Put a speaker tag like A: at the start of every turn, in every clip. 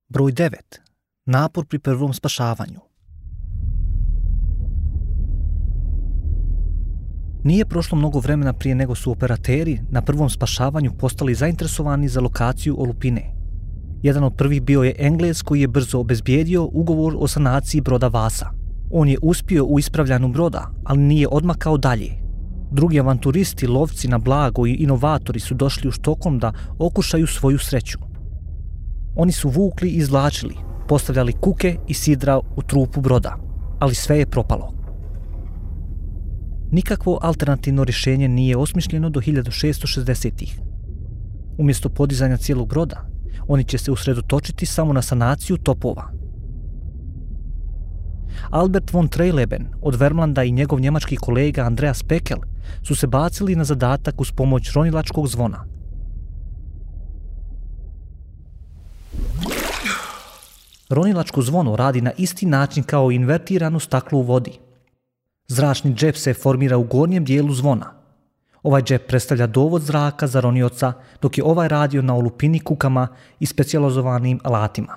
A: Broj 9. Napor pri prvom spašavanju. Nije prošlo mnogo vremena prije nego su operateri na prvom spašavanju postali zainteresovani za lokaciju olupine. Jedan od prvih bio je Englez koji je brzo obezbijedio ugovor o sanaciji broda Vasa. On je uspio u ispravljanju broda, ali nije odmakao dalje. Drugi avanturisti, lovci na blago i inovatori su došli u Štokholm da okušaju svoju sreću. Oni su vukli i izvlačili, postavljali kuke i sidra u trupu broda, ali sve je propalo. Nikakvo alternativno rješenje nije osmišljeno do 1660-ih. Umjesto podizanja cijelog broda, oni će se usredotočiti samo na sanaciju topova. Albert von Treleben od Vermlanda i njegov njemački kolega Andreas Pekel su se bacili na zadatak uz pomoć ronilačkog zvona. Ronilačko zvono radi na isti način kao invertirano staklo u vodi. Zračni džep se formira u gornjem dijelu zvona. Ovaj džep predstavlja dovod zraka za ronioca, dok je ovaj radio na olupini kukama i specijalizovanim alatima.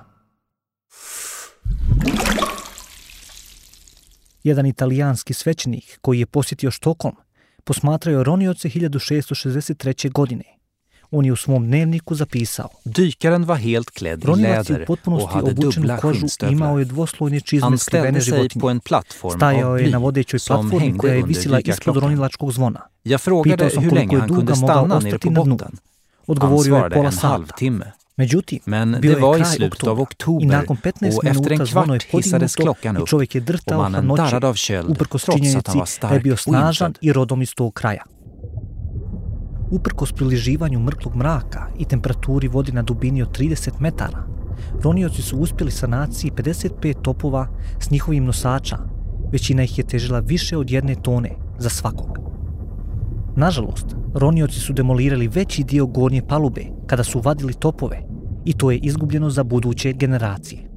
A: Jedan italijanski svećenik koji je posjetio Štokholm posmatrao je ronioce 1663. godine. On je u svom dnevniku zapisao:
B: Dykaren var helt klädd i läder och hade dubbla skinnstövlar. Han ställde sig på en plattform av bly som hängde under dykarklockan. Jag frågade hur länge han kunde stanna nere på botten. Han svarade en halvtimme. Men det var i slutet av oktober och efter en kvart hissades klockan upp och mannen darrade av köld trots att han var stark och infödd.
A: Uprkos priliživanju mrklog mraka i temperaturi vodi na dubini od 30 metara, ronioci su uspjeli sanaciji 55 topova s njihovim nosača. Većina ih je težila više od 1 tone za svakog. Nažalost, ronioci su demolirali veći dio gornje palube kada su vadili topove i to je izgubljeno za buduće generacije.